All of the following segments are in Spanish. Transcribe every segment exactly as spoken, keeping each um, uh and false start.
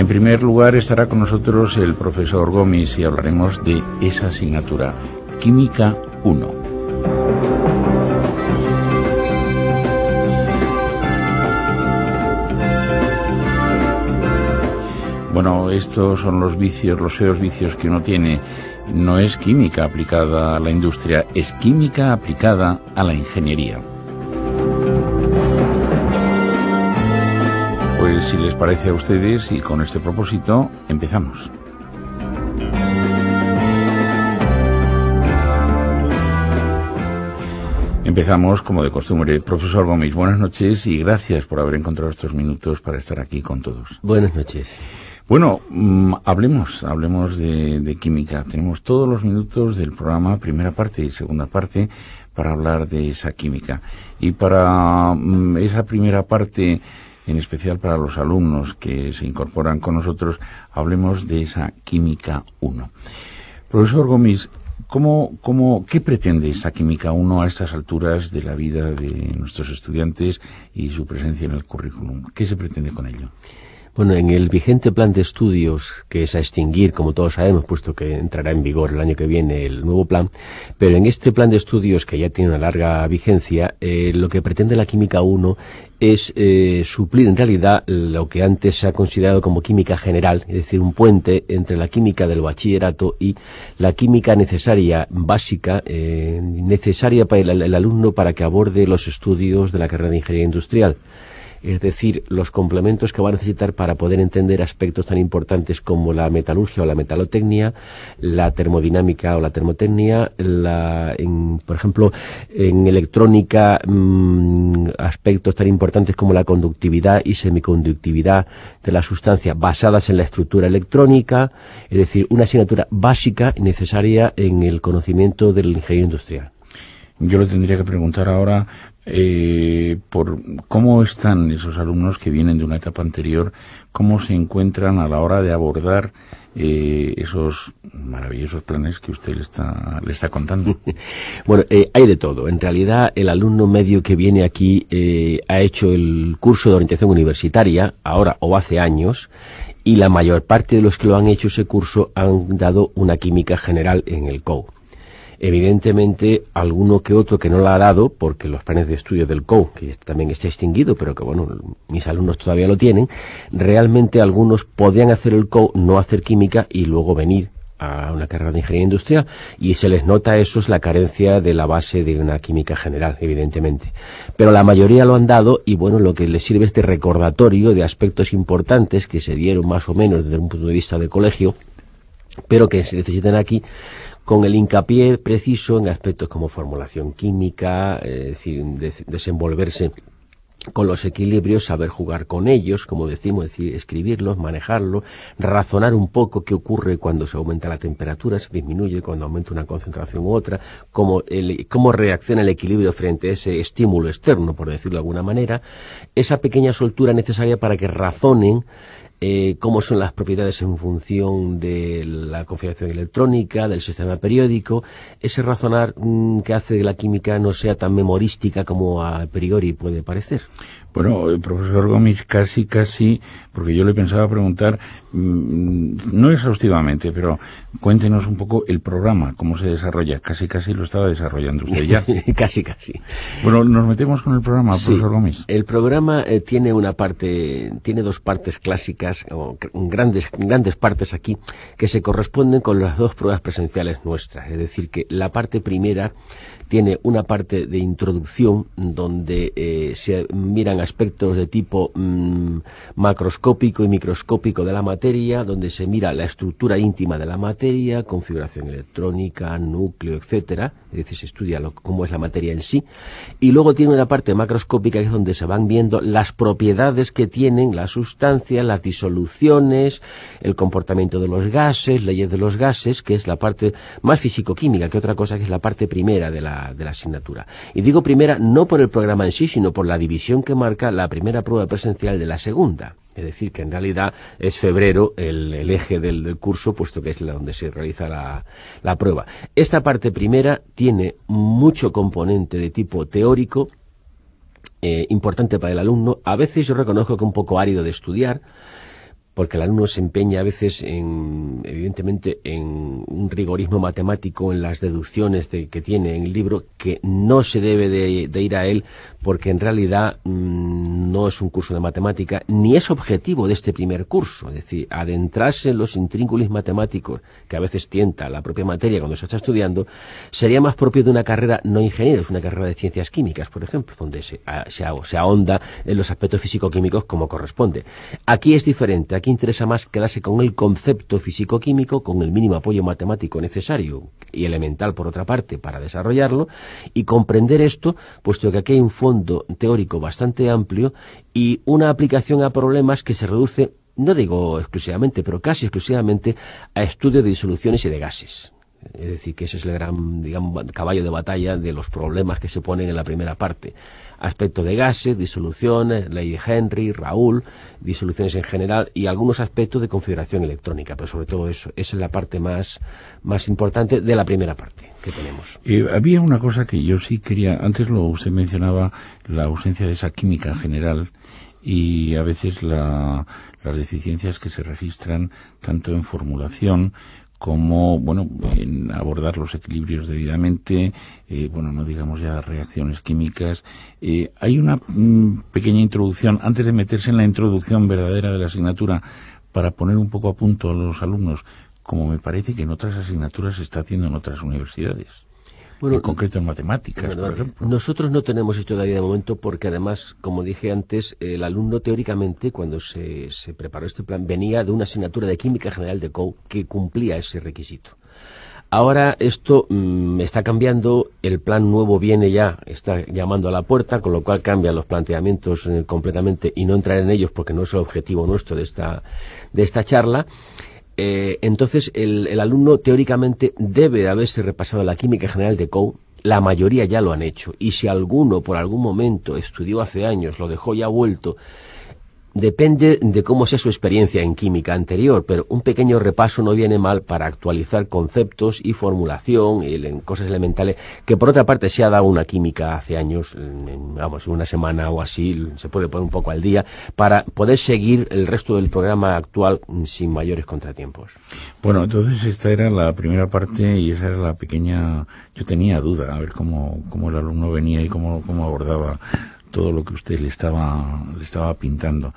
En primer lugar estará con nosotros el profesor Gomis y hablaremos de esa asignatura, Química uno. Bueno, estos son los vicios, los feos vicios que uno tiene. No es química aplicada a la industria, es química aplicada a la ingeniería. Pues si les parece a ustedes, y con este propósito, empezamos. Empezamos, como de costumbre. Profesor Gomis, buenas noches y gracias por haber encontrado estos minutos para estar aquí con todos. Buenas noches. Bueno, mmm, hablemos, hablemos de, de química. Tenemos todos los minutos del programa, primera parte y segunda parte, para hablar de esa química. Y para mmm, esa primera parte, en especial para los alumnos que se incorporan con nosotros, hablemos de esa Química uno. Profesor Gomis, ¿cómo, cómo, ¿qué pretende esta Química uno a estas alturas de la vida de nuestros estudiantes y su presencia en el currículum? ¿Qué se pretende con ello? Bueno, en el vigente plan de estudios, que es a extinguir, como todos sabemos, puesto que entrará en vigor el año que viene el nuevo plan, pero en este plan de estudios, que ya tiene una larga vigencia, eh, lo que pretende la Química uno es eh, suplir en realidad lo que antes se ha considerado como química general, es decir, un puente entre la química del bachillerato y la química necesaria, básica, eh, necesaria para el, el alumno para que aborde los estudios de la carrera de Ingeniería Industrial. Es decir, los complementos que va a necesitar para poder entender aspectos tan importantes como la metalurgia o la metalotecnia, la termodinámica o la termotecnia, la, en, por ejemplo, en electrónica, mmm, aspectos tan importantes como la conductividad y semiconductividad de la sustancia basadas en la estructura electrónica, es decir, una asignatura básica y necesaria en el conocimiento del ingeniero industrial. Yo le tendría que preguntar ahora eh, por cómo están esos alumnos que vienen de una etapa anterior, cómo se encuentran a la hora de abordar eh, esos maravillosos planes que usted le está, le está contando. Bueno, eh, hay de todo. En realidad, el alumno medio que viene aquí eh, ha hecho el curso de orientación universitaria, ahora o hace años, y la mayor parte de los que lo han hecho ese curso han dado una química general en el C O U. Evidentemente, alguno que otro que no la ha dado, porque los planes de estudio del C O U, que también está extinguido, pero que bueno, mis alumnos todavía lo tienen, realmente algunos podían hacer el C O U, no hacer química y luego venir a una carrera de ingeniería industrial, y se les nota eso, es la carencia de la base de una química general, evidentemente. Pero la mayoría lo han dado, y bueno, lo que les sirve es de recordatorio de aspectos importantes que se dieron más o menos desde un punto de vista del colegio, pero que se necesitan aquí, con el hincapié preciso en aspectos como formulación química, es decir, des desenvolverse con los equilibrios, saber jugar con ellos, como decimos, es decir, escribirlos, manejarlo, razonar un poco qué ocurre cuando se aumenta la temperatura, se disminuye cuando aumenta una concentración u otra, cómo, el, cómo reacciona el equilibrio frente a ese estímulo externo, por decirlo de alguna manera, esa pequeña soltura necesaria para que razonen Eh, cómo son las propiedades en función de la configuración electrónica, del sistema periódico, ese razonar mmm, que hace que la química no sea tan memorística como a priori puede parecer. Bueno, el profesor Gomis, casi, casi, porque yo le pensaba preguntar, mmm, no exhaustivamente, pero cuéntenos un poco el programa, cómo se desarrolla. Casi, casi lo estaba desarrollando usted ya. Casi, casi. Bueno, nos metemos con el programa, sí, profesor Gomis. El programa eh, tiene una parte, tiene dos partes clásicas, o grandes, grandes partes aquí, que se corresponden con las dos pruebas presenciales nuestras. Es decir, que la parte primera tiene una parte de introducción donde eh, se miran aspectos de tipo mmm, macroscópico y microscópico de la materia, donde se mira la estructura íntima de la materia, configuración electrónica, núcleo, etcétera. Es decir, se estudia lo, cómo es la materia en sí. Y luego tiene una parte macroscópica que es donde se van viendo las propiedades que tienen las sustancias, las disoluciones, el comportamiento de los gases, leyes de los gases, que es la parte más físico-química que otra cosa, que es la parte primera de la de la asignatura. Y digo primera no por el programa en sí, sino por la división que marca la primera prueba presencial de la segunda. Es decir, que en realidad es febrero el, el eje del, del curso, puesto que es la donde se realiza la, la prueba. Esta parte primera tiene mucho componente de tipo teórico, eh, importante para el alumno. A veces yo reconozco que un poco árido de estudiar, porque el alumno se empeña a veces en, evidentemente, en un rigorismo matemático, en las deducciones de, que tiene en el libro, que no se debe de, de ir a él, porque en realidad mmm, no es un curso de matemática, ni es objetivo de este primer curso. Es decir, adentrarse en los intrínculos matemáticos, que a veces tienta la propia materia cuando se está estudiando, sería más propio de una carrera no ingeniera, es una carrera de ciencias químicas, por ejemplo, donde se, se, se ahonda en los aspectos físico-químicos como corresponde. Aquí es diferente, aquí interesa más quedarse con el concepto físico-químico, con el mínimo apoyo matemático necesario y elemental, por otra parte, para desarrollarlo, y comprender esto, puesto que aquí hay un fondo teórico bastante amplio y una aplicación a problemas que se reduce, no digo exclusivamente, pero casi exclusivamente, a estudios de disoluciones y de gases. Es decir, que ese es el gran, digamos, caballo de batalla de los problemas que se ponen en la primera parte. Aspectos de gases, disoluciones, ley de Henry, Raoult, disoluciones en general y algunos aspectos de configuración electrónica, pero sobre todo eso, esa es la parte más, más importante de la primera parte que tenemos. Eh, había una cosa que yo sí quería, antes lo usted mencionaba, la ausencia de esa química general y a veces la, las deficiencias que se registran tanto en formulación como, bueno, en abordar los equilibrios debidamente, eh, bueno, no digamos ya reacciones químicas. Eh, hay una mm, pequeña introducción, antes de meterse en la introducción verdadera de la asignatura, para poner un poco a punto a los alumnos, como me parece que en otras asignaturas se está haciendo en otras universidades. Bueno, en concreto en matemáticas, bueno, por ejemplo. Nosotros no tenemos esto todavía de momento porque además, como dije antes, el alumno teóricamente, cuando se, se preparó este plan, venía de una asignatura de Química General de C O U que cumplía ese requisito. Ahora esto mmm, está cambiando, el plan nuevo viene ya, está llamando a la puerta, con lo cual cambian los planteamientos eh, completamente y no entrar en ellos porque no es el objetivo nuestro de esta, de esta charla. Eh, entonces, el, el alumno teóricamente debe de haberse repasado la Química General de C O U, la mayoría ya lo han hecho, y si alguno por algún momento estudió hace años, lo dejó ya vuelto, depende de cómo sea su experiencia en química anterior, pero un pequeño repaso no viene mal para actualizar conceptos y formulación y en cosas elementales, que por otra parte se ha dado una química hace años, en, vamos, en una semana o así, se puede poner un poco al día, para poder seguir el resto del programa actual sin mayores contratiempos. Bueno, entonces esta era la primera parte y esa era la pequeña... Yo tenía duda, a ver cómo, cómo el alumno venía y cómo, cómo abordaba todo lo que usted le estaba le estaba pintando.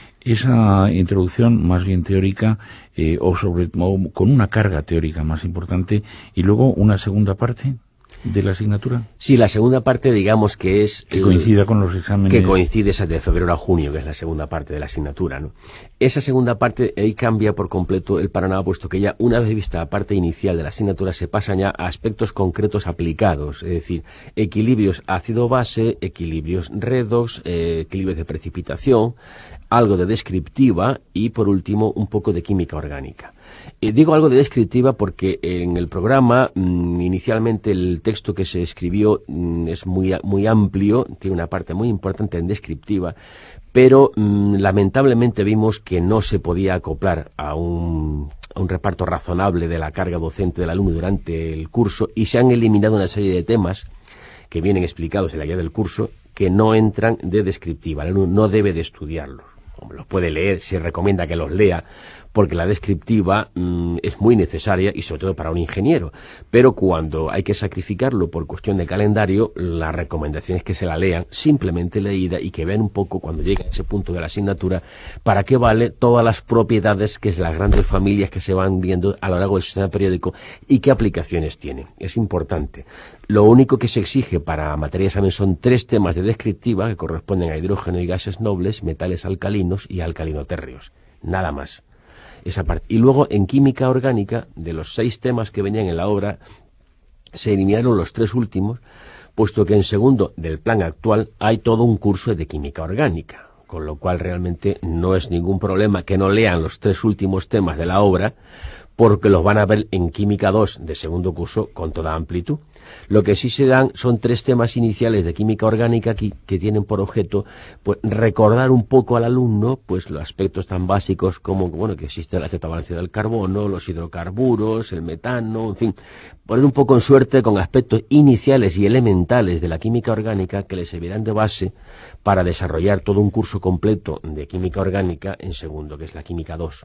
Esa introducción más bien teórica eh, o sobre o con una carga teórica más importante y luego una segunda parte de la asignatura. Sí, la segunda parte, digamos que es... Que coincida el, con los exámenes. Que coincide esa de febrero a junio, que es la segunda parte de la asignatura, ¿no? Esa segunda parte, ahí cambia por completo el panorama, puesto que ya una vez vista la parte inicial de la asignatura, se pasan ya a aspectos concretos aplicados, es decir, equilibrios ácido-base, equilibrios redox, eh, equilibrios de precipitación, algo de descriptiva y, por último, un poco de química orgánica. Eh, digo algo de descriptiva porque en el programa, mmm, inicialmente el texto que se escribió mmm, es muy, muy amplio, tiene una parte muy importante en descriptiva, pero mmm, lamentablemente vimos que no se podía acoplar a un, a un reparto razonable de la carga docente del alumno durante el curso y se han eliminado una serie de temas que vienen explicados en la guía del curso que no entran de descriptiva. El alumno no debe de estudiarlos. Como los puede leer, se recomienda que los lea, porque la descriptiva mmm, es muy necesaria y sobre todo para un ingeniero. Pero cuando hay que sacrificarlo por cuestión de calendario, la recomendación es que se la lean simplemente leída y que vean un poco cuando llegue a ese punto de la asignatura para qué vale todas las propiedades que es las grandes familias que se van viendo a lo largo del sistema periódico y qué aplicaciones tiene. Es importante. Lo único que se exige para materia de examen son tres temas de descriptiva que corresponden a hidrógeno y gases nobles, metales alcalinos y alcalinotérreos. Nada más. Esa parte. Y luego en química orgánica, de los seis temas que venían en la obra, se eliminaron los tres últimos, puesto que en segundo del plan actual hay todo un curso de química orgánica, con lo cual realmente no es ningún problema que no lean los tres últimos temas de la obra, porque los van a ver en química dos de segundo curso con toda amplitud. Lo que sí se dan son tres temas iniciales de química orgánica aquí, que tienen por objeto pues recordar un poco al alumno pues los aspectos tan básicos como bueno que existe la tetabalancia del carbono, los hidrocarburos, el metano, en fin, poner un poco en suerte con aspectos iniciales y elementales de la química orgánica que les servirán de base para desarrollar todo un curso completo de química orgánica en segundo, que es la química dos.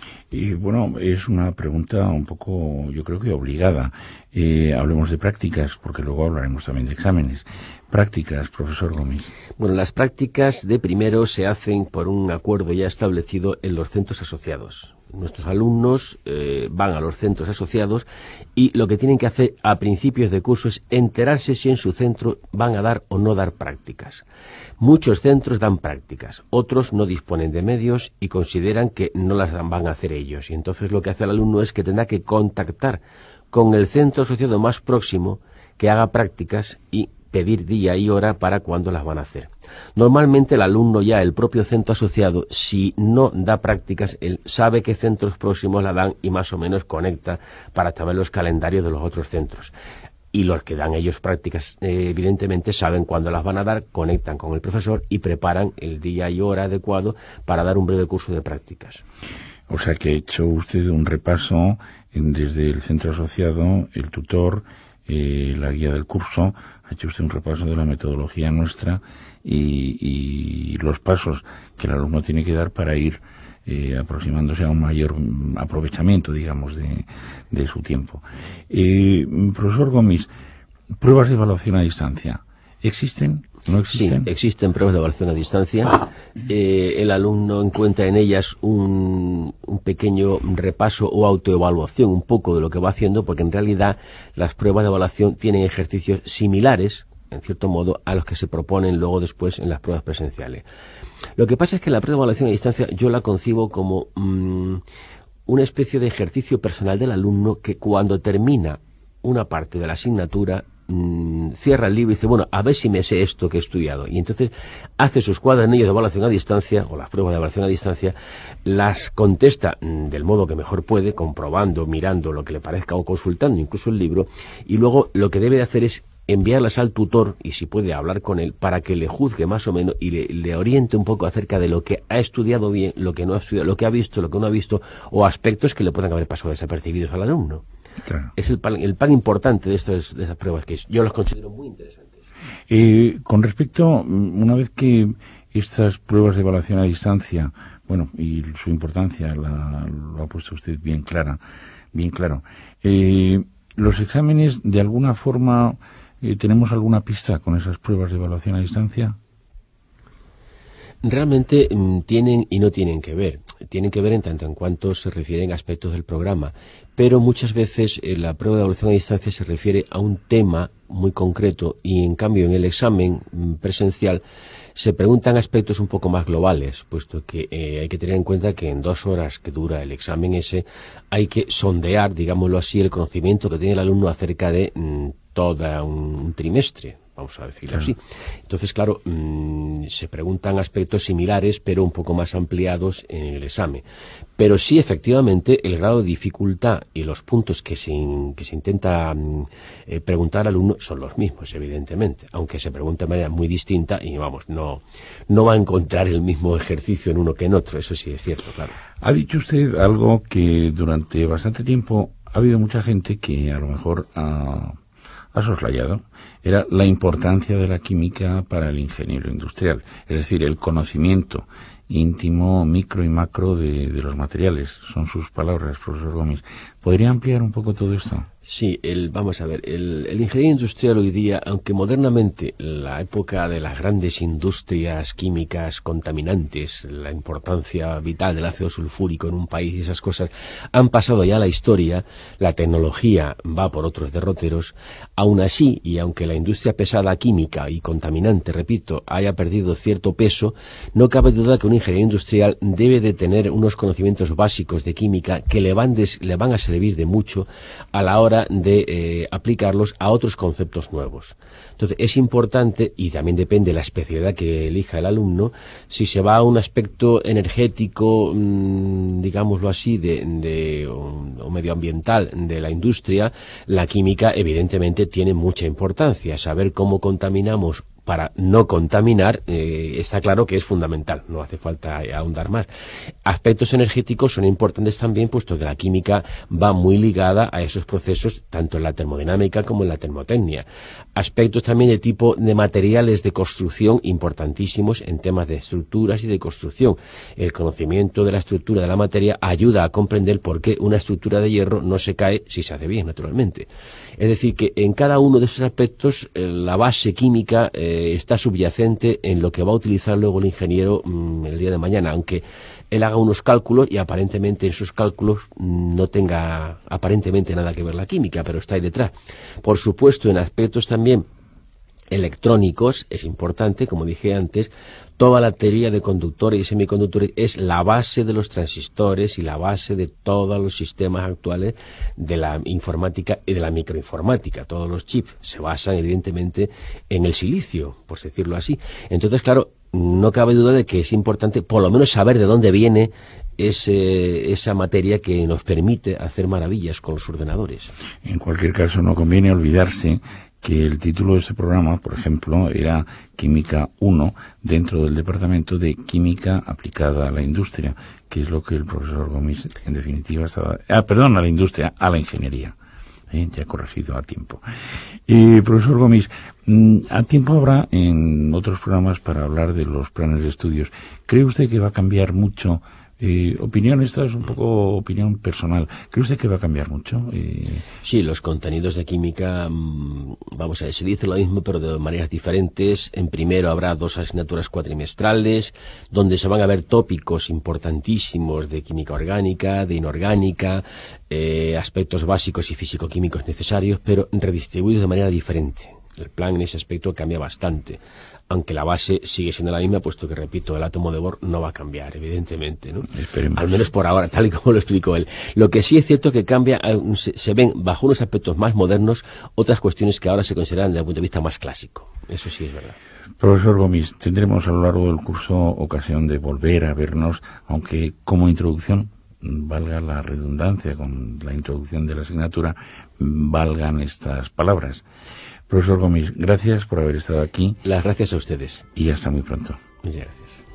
Y bueno, es una pregunta un poco, yo creo que obligada. Eh, hablemos de prácticas, porque luego hablaremos también de exámenes. Prácticas, profesor Gómez. Bueno, las prácticas de primero se hacen por un acuerdo ya establecido en los centros asociados. Nuestros alumnos eh, van a los centros asociados y lo que tienen que hacer a principios de curso es enterarse si en su centro van a dar o no dar prácticas. Muchos centros dan prácticas, otros no disponen de medios y consideran que no las van a hacer ellos. Y entonces lo que hace el alumno es que tendrá que contactar con el centro asociado más próximo que haga prácticas y pedir día y hora para cuándo las van a hacer. Normalmente el alumno ya, el propio centro asociado, si no da prácticas, él sabe qué centros próximos la dan y más o menos conecta para saber los calendarios de los otros centros. Y los que dan ellos prácticas, eh, evidentemente, saben cuándo las van a dar, conectan con el profesor y preparan el día y hora adecuado para dar un breve curso de prácticas. O sea que ha hecho usted un repaso en, desde el centro asociado, el tutor, eh, la guía del curso, ha hecho usted un repaso de la metodología nuestra y, y los pasos que el alumno tiene que dar para ir eh, aproximándose a un mayor aprovechamiento, digamos, de, de su tiempo. Eh, profesor Gómez, pruebas de evaluación a distancia, ¿existen? ¿No existen? Sí, existen pruebas de evaluación a distancia. Eh, el alumno encuentra en ellas un, un pequeño repaso o autoevaluación un poco de lo que va haciendo, porque en realidad las pruebas de evaluación tienen ejercicios similares, en cierto modo, a los que se proponen luego después en las pruebas presenciales. Lo que pasa es que la prueba de evaluación a distancia yo la concibo como mmm, una especie de ejercicio personal del alumno que cuando termina una parte de la asignatura mmm, cierra el libro y dice, bueno, a ver si me sé esto que he estudiado. Y entonces hace sus cuadernillos de evaluación a distancia, o las pruebas de evaluación a distancia, las contesta mmm, del modo que mejor puede, comprobando, mirando lo que le parezca o consultando incluso el libro, y luego lo que debe de hacer es enviarlas al tutor y si puede hablar con él para que le juzgue más o menos y le, le oriente un poco acerca de lo que ha estudiado bien, lo que no ha estudiado, lo que ha visto, lo que no ha visto o aspectos que le puedan haber pasado desapercibidos al alumno. Claro. Es el pan, el pan importante de estas, de estas pruebas que yo las considero muy interesantes. Eh, con respecto, una vez que estas pruebas de evaluación a distancia, bueno, y su importancia la, lo ha puesto usted bien clara, bien claro, eh, los exámenes de alguna forma ¿tenemos alguna pista con esas pruebas de evaluación a distancia? Realmente mmm, tienen y no tienen que ver. Tienen que ver en tanto en cuanto se refieren a aspectos del programa. Pero muchas veces eh, la prueba de evaluación a distancia se refiere a un tema muy concreto y en cambio en el examen mmm, presencial se preguntan aspectos un poco más globales, puesto que eh, hay que tener en cuenta que en dos horas que dura el examen ese hay que sondear, digámoslo así, el conocimiento que tiene el alumno acerca de mmm, todo un trimestre, vamos a decirlo claro. así. Entonces, claro, mmm, se preguntan aspectos similares, pero un poco más ampliados en el examen. Pero sí, efectivamente, el grado de dificultad y los puntos que se, que se intenta mmm, eh, preguntar al alumno son los mismos, evidentemente, aunque se pregunte de manera muy distinta y, vamos, no, no va a encontrar el mismo ejercicio en uno que en otro, eso sí es cierto, claro. Ha dicho usted algo que durante bastante tiempo ha habido mucha gente que a lo mejor ha... ha soslayado, era la importancia de la química para el ingeniero industrial, es decir, el conocimiento íntimo, micro y macro de, de los materiales. Son sus palabras, profesor Gómez. ¿Podría ampliar un poco todo esto? Sí, el, vamos a ver, el, el ingeniero industrial hoy día, aunque modernamente la época de las grandes industrias químicas contaminantes, la importancia vital del ácido sulfúrico en un país y esas cosas, han pasado ya a la historia, la tecnología va por otros derroteros, aún así, y aunque la industria pesada química y contaminante, repito, haya perdido cierto peso, no cabe duda que un ingeniero industrial debe de tener unos conocimientos básicos de química que le van, des, le van a servir de mucho a la hora manera de eh, aplicarlos a otros conceptos nuevos. Entonces, es importante, y también depende de la especialidad que elija el alumno, si se va a un aspecto energético, mmm, digámoslo así, de, de o, o medioambiental de la industria, la química evidentemente tiene mucha importancia. Saber cómo contaminamos para no contaminar, eh, está claro que es fundamental, no hace falta ahondar más. Aspectos energéticos son importantes también, puesto que la química va muy ligada a esos procesos, tanto en la termodinámica como en la termotecnia. Aspectos también de tipo de materiales de construcción importantísimos en temas de estructuras y de construcción. El conocimiento de la estructura de la materia ayuda a comprender por qué una estructura de hierro no se cae si se hace bien, naturalmente. Es decir, que en cada uno de esos aspectos eh, la base química eh, está subyacente en lo que va a utilizar luego el ingeniero mmm, el día de mañana, aunque él haga unos cálculos y aparentemente en sus cálculos no tenga aparentemente nada que ver la química, pero está ahí detrás. Por supuesto, en aspectos también electrónicos es importante, como dije antes, toda la teoría de conductores y semiconductores es la base de los transistores y la base de todos los sistemas actuales de la informática y de la microinformática. Todos los chips se basan evidentemente en el silicio, por decirlo así. Entonces, claro, no cabe duda de que es importante por lo menos saber de dónde viene ese, esa materia que nos permite hacer maravillas con los ordenadores. En cualquier caso, no conviene olvidarse que el título de este programa, por ejemplo, era Química uno, dentro del Departamento de Química Aplicada a la Industria, que es lo que el profesor Gomis, en definitiva, estaba... Ah, perdón, a la industria, a la ingeniería. ¿Eh? Ya he corregido a tiempo. Eh, profesor Gomis, a tiempo habrá en otros programas para hablar de los planes de estudios. ¿Cree usted que va a cambiar mucho? Eh, opinión, esta es un poco opinión personal. ¿Cree usted que va a cambiar mucho? Eh... Sí, los contenidos de química, vamos a ver, se dice lo mismo pero de maneras diferentes. En primero habrá dos asignaturas cuatrimestrales donde se van a ver tópicos importantísimos de química orgánica, de inorgánica, eh, aspectos básicos y físico-químicos necesarios, pero redistribuidos de manera diferente. El plan en ese aspecto cambia bastante, aunque la base sigue siendo la misma, puesto que, repito, el átomo de Bohr no va a cambiar, evidentemente, ¿no? Esperemos. Al menos por ahora, tal y como lo explicó él. Lo que sí es cierto que cambia, se, se ven bajo unos aspectos más modernos otras cuestiones que ahora se consideran desde el punto de vista más clásico. Eso sí es verdad. Profesor Gomis, tendremos a lo largo del curso ocasión de volver a vernos, aunque como introducción, valga la redundancia con la introducción de la asignatura, valgan estas palabras. Profesor Gomis, gracias por haber estado aquí. Las gracias a ustedes. Y hasta muy pronto. Muchas gracias.